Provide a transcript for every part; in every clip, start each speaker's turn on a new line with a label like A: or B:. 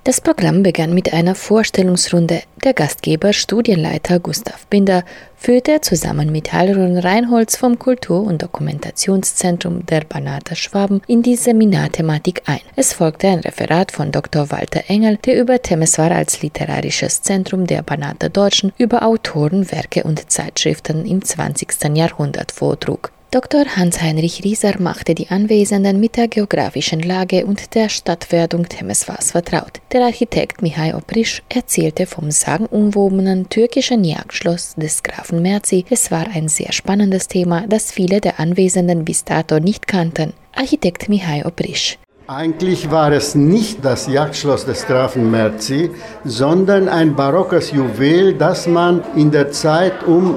A: Das Programm begann mit einer Vorstellungsrunde. Der Gastgeber, Studienleiter Gustav Binder, führte zusammen mit Heilrun Reinholz vom Kultur- und Dokumentationszentrum der Banater Schwaben in die Seminarthematik ein. Es folgte ein Referat von Dr. Walter Engel, der über Temeswar als literarisches Zentrum der Banater Deutschen über Autoren, Werke und Zeitschriften im 20. Jahrhundert vortrug. Dr. Hans-Heinrich Rieser machte die Anwesenden mit der geografischen Lage und der Stadtwerdung Temeswars vertraut. Der Architekt Mihai Oprisch erzählte vom sagenumwobenen türkischen Jagdschloss des Grafen Merzi. Es war ein sehr spannendes Thema, das viele der Anwesenden bis dato nicht kannten. Architekt Mihai Oprisch.
B: Eigentlich war es nicht das Jagdschloss des Grafen Merzi, sondern ein barockes Juwel, das man in der Zeit um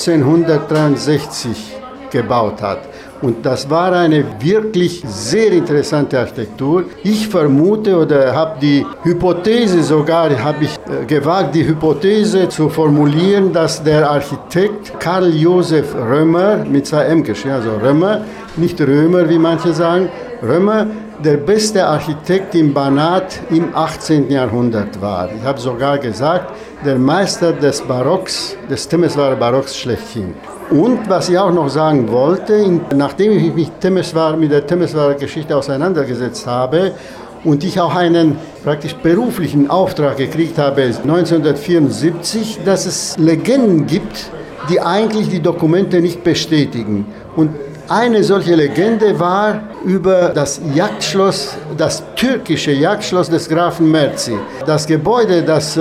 B: 1763 gebaut hat. Und das war eine wirklich sehr interessante Architektur. Ich vermute oder habe die Hypothese gewagt, die Hypothese zu formulieren, dass der Architekt Karl Josef Römer, mit 2 M geschrieben, also Römer, nicht Römer, wie manche sagen, Römer, der beste Architekt im Banat im 18. Jahrhundert war. Ich habe sogar gesagt, der Meister des Barocks, des Temeswarer Barocks schlechthin. Und was ich auch noch sagen wollte, nachdem ich mich mit der Temeswarer Geschichte auseinandergesetzt habe und ich auch einen praktisch beruflichen Auftrag gekriegt habe 1974, dass es Legenden gibt, die eigentlich die Dokumente nicht bestätigen. Und eine solche Legende war über das Jagdschloss, das türkische Jagdschloss des Grafen Merzi. Das Gebäude, das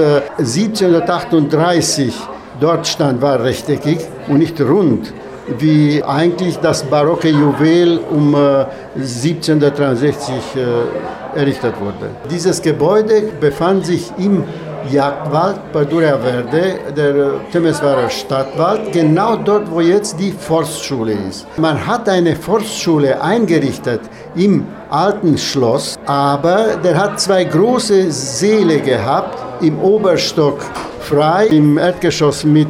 B: 1738 dort stand, war rechteckig und nicht rund, wie eigentlich das barocke Juwel um 1763 errichtet wurde. Dieses Gebäude befand sich im Jagdwald Pădurea Verde, der Temeswarer Stadtwald, genau dort, wo jetzt die Forstschule ist. Man hat eine Forstschule eingerichtet im alten Schloss, aber der hat 2 große Säle gehabt, im Oberstock frei, im Erdgeschoss mit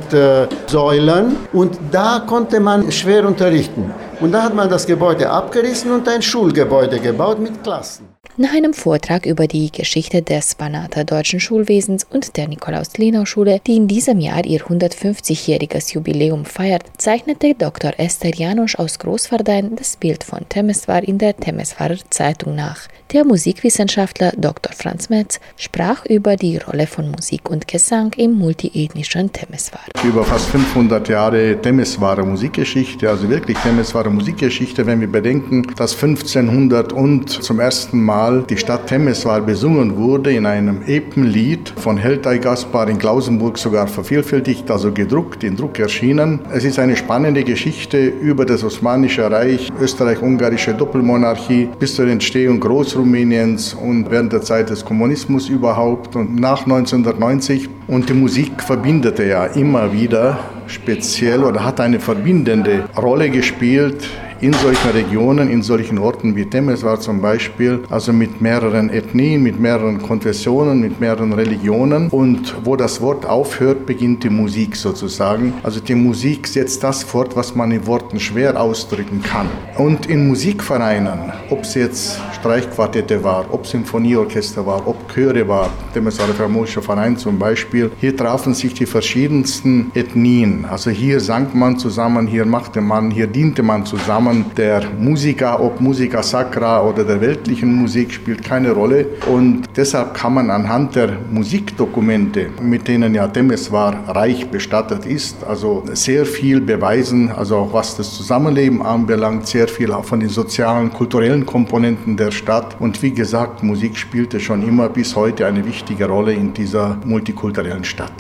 B: Säulen, und da konnte man schwer unterrichten. Und da hat man das Gebäude abgerissen und ein Schulgebäude gebaut mit Klassen.
A: Nach einem Vortrag über die Geschichte des Banater deutschen Schulwesens und der Nikolaus-Lenau-Schule, die in diesem Jahr ihr 150-jähriges Jubiläum feiert, zeichnete Dr. Esther Janosch aus Großvardein das Bild von Temeswar in der Temeswarer Zeitung nach. Der Musikwissenschaftler Dr. Franz Metz sprach über die Rolle von Musik und Gesang im multiethnischen Temeswar.
C: Über fast 500 Jahre Temeswarer Musikgeschichte, also wirklich Temeswarer Musikgeschichte, wenn wir bedenken, dass 1500 und zum ersten Mal die Stadt Temeswar besungen wurde in einem Epenlied von Heltay Gaspar in Klausenburg, sogar vervielfältigt, also gedruckt, in Druck erschienen. Es ist eine spannende Geschichte über das Osmanische Reich, österreich-ungarische Doppelmonarchie bis zur Entstehung Großrumäniens und während der Zeit des Kommunismus überhaupt und nach 1990. Und die Musik verbindete ja immer wieder speziell oder hat eine verbindende Rolle gespielt in solchen Regionen, in solchen Orten wie Temeswar zum Beispiel, also mit mehreren Ethnien, mit mehreren Konfessionen, mit mehreren Religionen. Und wo das Wort aufhört, beginnt die Musik sozusagen. Also die Musik setzt das fort, was man in Worten schwer ausdrücken kann. Und in Musikvereinen, ob es jetzt Streichquartette war, ob Sinfonieorchester war, ob Chöre war, Temeswarer Philharmonischer Verein zum Beispiel, hier trafen sich die verschiedensten Ethnien. Also hier sang man zusammen, hier machte man, hier diente man zusammen. Der Musiker, ob Musica Sacra oder der weltlichen Musik, spielt keine Rolle. Und deshalb kann man anhand der Musikdokumente, mit denen ja Temeswar reich bestattet ist, also sehr viel beweisen, also auch was das Zusammenleben anbelangt, sehr viel auch von den sozialen, kulturellen Komponenten der Stadt. Und wie gesagt, Musik spielte schon immer bis heute eine wichtige Rolle in dieser multikulturellen Stadt.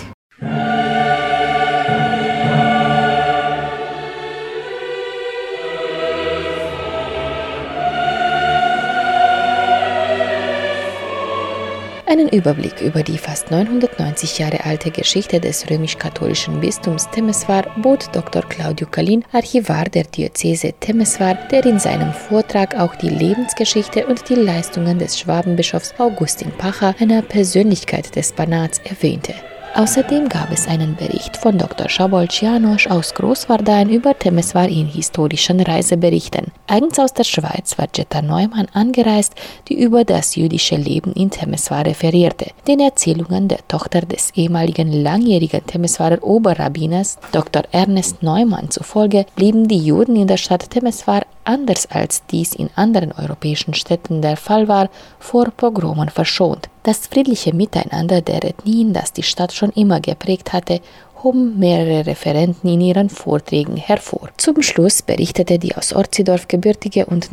A: Einen Überblick über die fast 990 Jahre alte Geschichte des römisch-katholischen Bistums Temeswar bot Dr. Claudio Kalin, Archivar der Diözese Temeswar, der in seinem Vortrag auch die Lebensgeschichte und die Leistungen des Schwabenbischofs Augustin Pacher, einer Persönlichkeit des Banats, erwähnte. Außerdem gab es einen Bericht von Dr. Szabolcs János aus Großwardein über Temeswar in historischen Reiseberichten. Eigens aus der Schweiz war Jetta Neumann angereist, die über das jüdische Leben in Temeswar referierte. Den Erzählungen der Tochter des ehemaligen langjährigen Temeswarer Oberrabbiners Dr. Ernest Neumann zufolge blieben die Juden in der Stadt Temeswar, anders als dies in anderen europäischen Städten der Fall war, vor Pogromen verschont. Das friedliche Miteinander der Ethnien, das die Stadt schon immer geprägt hatte, hoben mehrere Referenten in ihren Vorträgen hervor. Zum Schluss berichtete die aus Orzidorf gebürtige und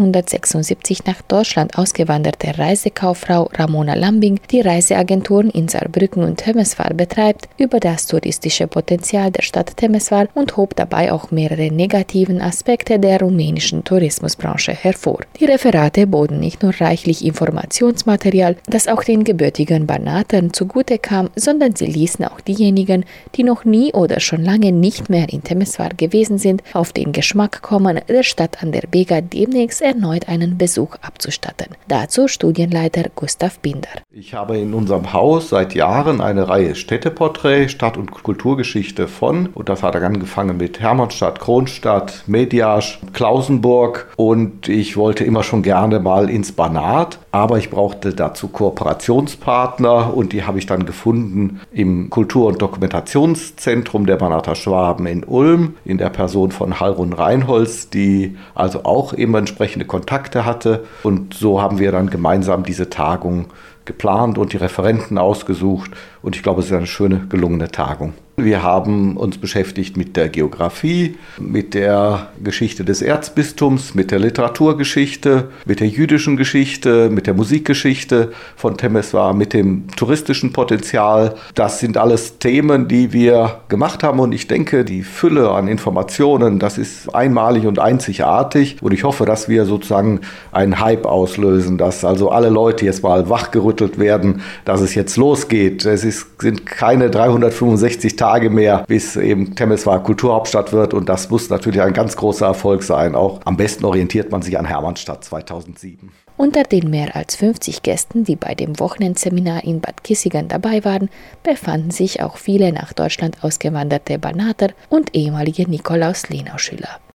A: 1976 nach Deutschland ausgewanderte Reisekauffrau Ramona Lambing, die Reiseagenturen in Saarbrücken und Temeswar betreibt, über das touristische Potenzial der Stadt Temeswar und hob dabei auch mehrere negativen Aspekte der rumänischen Tourismusbranche hervor. Die Referate boten nicht nur reichlich Informationsmaterial, das auch den gebürtigen Banatern zugute kam, sondern sie ließen auch diejenigen, die noch nie oder schon lange nicht mehr in Temeswar gewesen sind, auf den Geschmack kommen, der Stadt an der Bega demnächst erneut einen Besuch abzustatten. Dazu Studienleiter Gustav Binder.
D: Ich habe in unserem Haus seit Jahren eine Reihe Städteporträt, Stadt- und Kulturgeschichte von, und das hat angefangen mit Hermannstadt, Kronstadt, Mediasch, Klausenburg, und ich wollte immer schon gerne mal ins Banat, aber ich brauchte dazu Kooperationspartner und die habe ich dann gefunden im Kultur- und Dokumentationszentrum der Banater Schwaben in Ulm, in der Person von Hallrun Reinholz, die also auch eben entsprechende Kontakte hatte. Und so haben wir dann gemeinsam diese Tagung geplant und die Referenten ausgesucht. Und ich glaube, es ist eine schöne, gelungene Tagung. Wir haben uns beschäftigt mit der Geografie, mit der Geschichte des Erzbistums, mit der Literaturgeschichte, mit der jüdischen Geschichte, mit der Musikgeschichte von Temeswar, mit dem touristischen Potenzial. Das sind alles Themen, die wir gemacht haben und ich denke, die Fülle an Informationen, das ist einmalig und einzigartig und ich hoffe, dass wir sozusagen einen Hype auslösen, dass also alle Leute jetzt mal wachgerüttelt werden, dass es jetzt losgeht. Sind keine 365 Tage mehr, bis eben Temeswar Kulturhauptstadt wird und das muss natürlich ein ganz großer Erfolg sein. Auch am besten orientiert man sich an Hermannstadt 2007.
A: Unter den mehr als 50 Gästen, die bei dem Wochenendseminar in Bad Kissingen dabei waren, befanden sich auch viele nach Deutschland ausgewanderte Banater und ehemalige Nikolaus-Lenau-Schüler.